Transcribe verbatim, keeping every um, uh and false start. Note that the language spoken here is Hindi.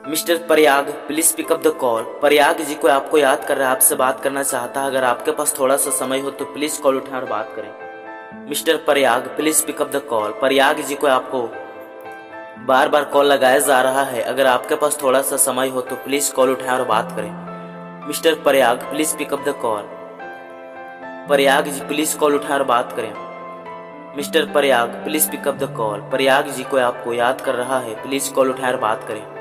Mister Prayag please pick up the call. Prayag ji को आपको याद कर रहा है, आपसे बात करना चाहता है। अगर आपके पास थोड़ा सा समय हो तो प्लीज कॉल उठाएं और बात करें। Mister Prayag please pick up the call. Prayag ji को आपको बार बार कॉल लगाया जा रहा है। अगर आपके पास थोड़ा सा समय हो तो प्लीज कॉल उठाएं और बात करें। Mister Prayag please pick up the call. Prayag ji please call उठाएं और बात करें। Mister Prayag please pick up the call. Prayag ji को आपको याद कर रहा है, प्लीज कॉल उठाएं और बात करें।